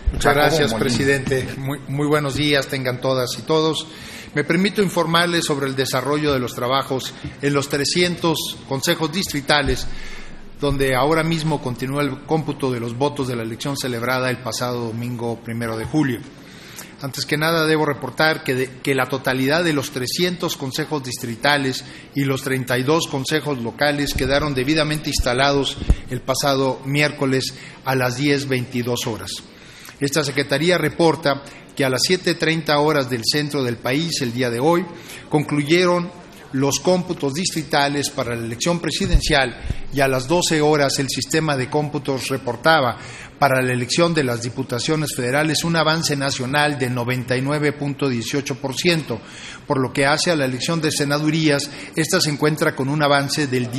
Muchas gracias, presidente. Muy buenos días, tengan todas y todos. Me permito informarles sobre el desarrollo de los trabajos en los 300 consejos distritales, donde ahora mismo continúa el cómputo de los votos de la elección celebrada el pasado domingo 1 de julio. Antes que nada, debo reportar que la totalidad de los 300 consejos distritales y los 32 consejos locales quedaron debidamente instalados el pasado miércoles a las 10:22 horas. Esta Secretaría reporta que a las 7:30 horas del centro del país, el día de hoy, concluyeron los cómputos distritales para la elección presidencial y a las 12 horas el sistema de cómputos reportaba para la elección de las diputaciones federales un avance nacional de 99.18%, por lo que hace a la elección de senadurías, esta se encuentra con un avance del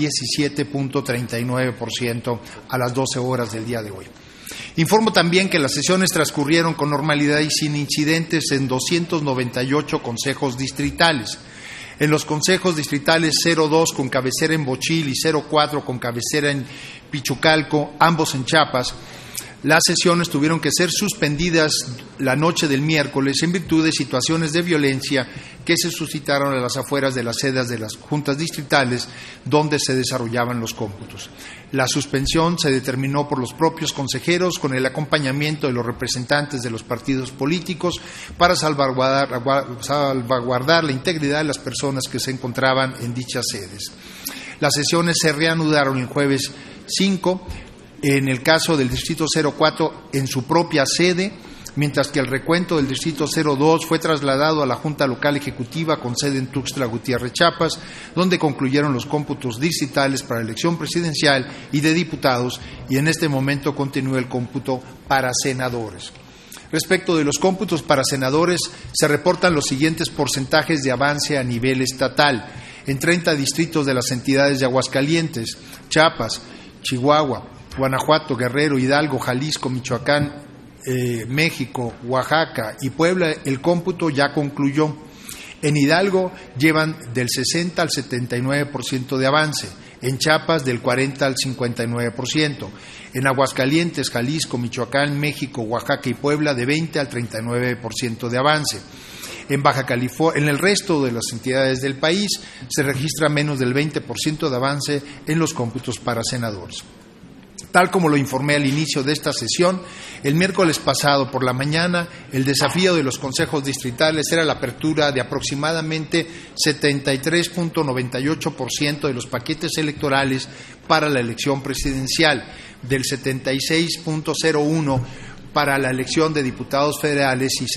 17.39% a las 12 horas del día de hoy. Informo también que las sesiones transcurrieron con normalidad y sin incidentes en 298 consejos distritales. En los consejos distritales 02 con cabecera en Bochil y 04 con cabecera en Pichucalco, ambos en Chiapas, las sesiones tuvieron que ser suspendidas la noche del miércoles en virtud de situaciones de violencia que se suscitaron a las afueras de las sedes de las juntas distritales donde se desarrollaban los cómputos. La suspensión se determinó por los propios consejeros con el acompañamiento de los representantes de los partidos políticos para salvaguardar la integridad de las personas que se encontraban en dichas sedes. Las sesiones se reanudaron el jueves 5, en el caso del Distrito 04 en su propia sede, mientras que el recuento del Distrito 02 fue trasladado a la Junta Local Ejecutiva con sede en Tuxtla Gutiérrez, Chiapas, donde concluyeron los cómputos distritales para la elección presidencial y de diputados, y en este momento continúa el cómputo para senadores. Respecto de los cómputos para senadores, se reportan los siguientes porcentajes de avance a nivel estatal. En 30 distritos de las entidades de Aguascalientes, Chiapas, Chihuahua, Guanajuato, Guerrero, Hidalgo, Jalisco, Michoacán, México, Oaxaca y Puebla, el cómputo ya concluyó. En Hidalgo llevan del 60 al 79% de avance, en Chiapas del 40 al 59%, en Aguascalientes, Jalisco, Michoacán, México, Oaxaca y Puebla de 20 al 39% de avance. En Baja California, en el resto de las entidades del país se registra menos del 20% de avance en los cómputos para senadores. Tal como lo informé al inicio de esta sesión, el miércoles pasado por la mañana, el desafío de los consejos distritales era la apertura de aproximadamente 73.98% de los paquetes electorales para la elección presidencial, del 76.01% para la elección de diputados federales y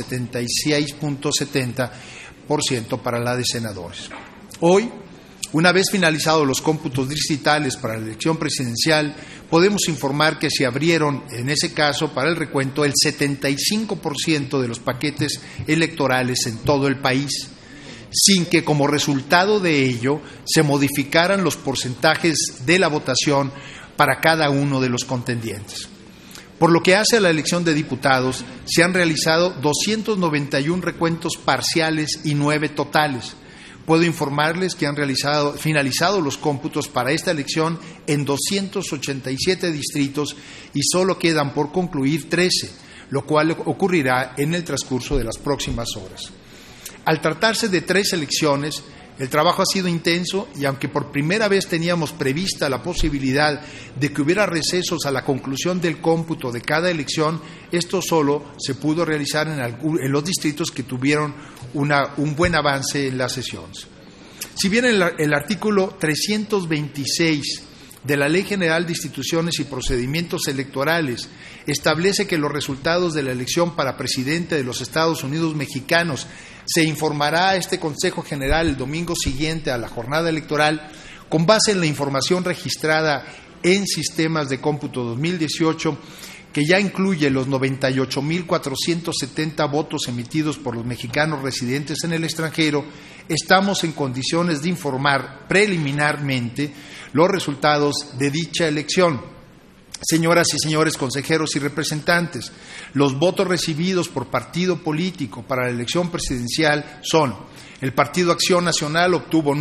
76.70% para la de senadores. Hoy, una vez finalizados los cómputos distritales para la elección presidencial, podemos informar que se abrieron, en ese caso, para el recuento, el 75% de los paquetes electorales en todo el país, sin que como resultado de ello se modificaran los porcentajes de la votación para cada uno de los contendientes. Por lo que hace a la elección de diputados, se han realizado 291 recuentos parciales y 9 totales. Puedo informarles que han finalizado los cómputos para esta elección en 287 distritos y solo quedan por concluir 13, lo cual ocurrirá en el transcurso de las próximas horas. Al tratarse de 3 elecciones, el trabajo ha sido intenso y aunque por primera vez teníamos prevista la posibilidad de que hubiera recesos a la conclusión del cómputo de cada elección, esto solo se pudo realizar en los distritos que tuvieron un buen avance en las sesiones. Si bien el artículo 326 de la Ley General de Instituciones y Procedimientos Electorales establece que los resultados de la elección para presidente de los Estados Unidos mexicanos se informará a este Consejo General el domingo siguiente a la jornada electoral con base en la información registrada en sistemas de cómputo 2018, que ya incluye los 98.470 votos emitidos por los mexicanos residentes en el extranjero. Estamos en condiciones de informar preliminarmente los resultados de dicha elección. Señoras y señores consejeros y representantes, los votos recibidos por partido político para la elección presidencial son: el Partido Acción Nacional obtuvo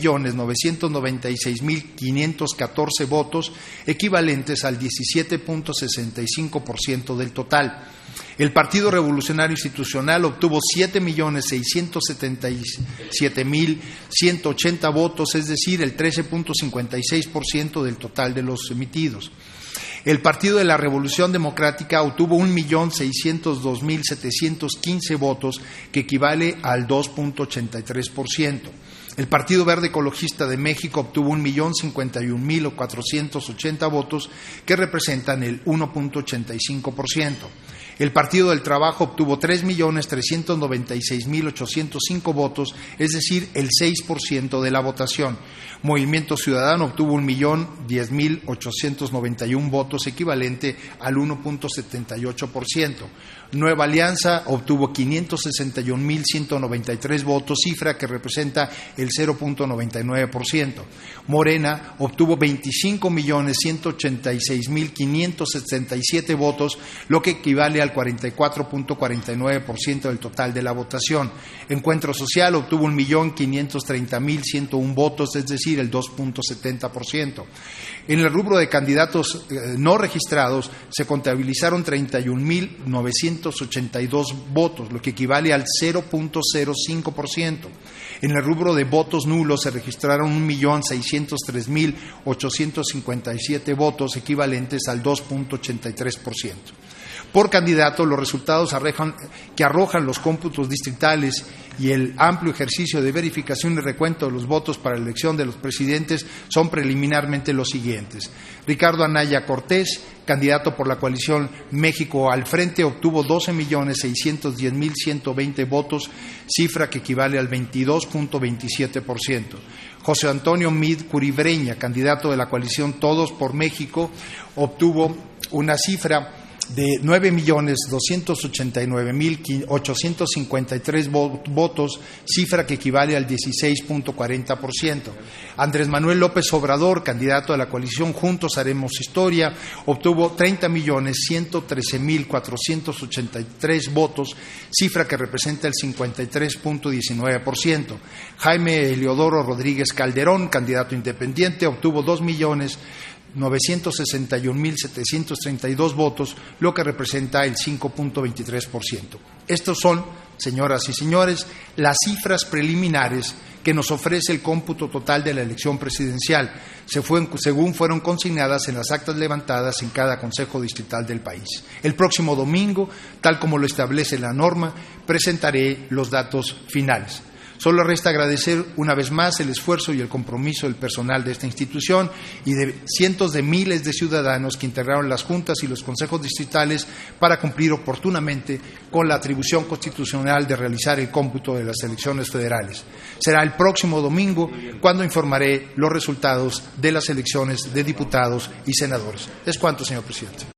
9.996.514 votos, equivalentes al 17.65% del total. El Partido Revolucionario Institucional obtuvo 7.677.180 votos, es decir, el 13.56% del total de los emitidos. El Partido de la Revolución Democrática obtuvo 1.602.715 votos, que equivale al 2.83%. El Partido Verde Ecologista de México obtuvo 1.051.480 votos, que representan el 1.85%. El Partido del Trabajo obtuvo 3.396.805 votos, es decir, el 6% de la votación. Movimiento Ciudadano obtuvo 1.010.891 votos, equivalente al 1.78%. Nueva Alianza obtuvo 561.193 votos, cifra que representa el 0.99%. Morena obtuvo 25.186.577 votos, lo que equivale al 44.49% del total de la votación. Encuentro Social obtuvo 1.530.101 votos, es decir, el 2.70%. En el rubro de candidatos no registrados se contabilizaron 31.982 votos, lo que equivale al 0.05%. En el rubro de votos nulos se registraron 1.603.857 votos, equivalentes al 2.83%. Por candidato, los resultados que arrojan los cómputos distritales y el amplio ejercicio de verificación y recuento de los votos para la elección de los presidentes son preliminarmente los siguientes. Ricardo Anaya Cortés, candidato por la coalición México al Frente, obtuvo 12.610.120 votos, cifra que equivale al 22.27%. José Antonio Mid Curibreña, candidato de la coalición Todos por México, obtuvo una cifra de 9.289.853 votos, cifra que equivale al 16.40%. Andrés Manuel López Obrador, candidato de la coalición Juntos Haremos Historia, obtuvo 30.113.483 votos, cifra que representa el 53.19%. Jaime Eliodoro Rodríguez Calderón, candidato independiente, obtuvo 2.961.732 votos, lo que representa el 5.23%. Estos son, señoras y señores, las cifras preliminares que nos ofrece el cómputo total de la elección presidencial, según fueron consignadas en las actas levantadas en cada consejo distrital del país. El próximo domingo, tal como lo establece la norma, presentaré los datos finales. Solo resta agradecer una vez más el esfuerzo y el compromiso del personal de esta institución y de cientos de miles de ciudadanos que integraron las juntas y los consejos distritales para cumplir oportunamente con la atribución constitucional de realizar el cómputo de las elecciones federales. Será el próximo domingo cuando informaré los resultados de las elecciones de diputados y senadores. Es cuanto, señor presidente.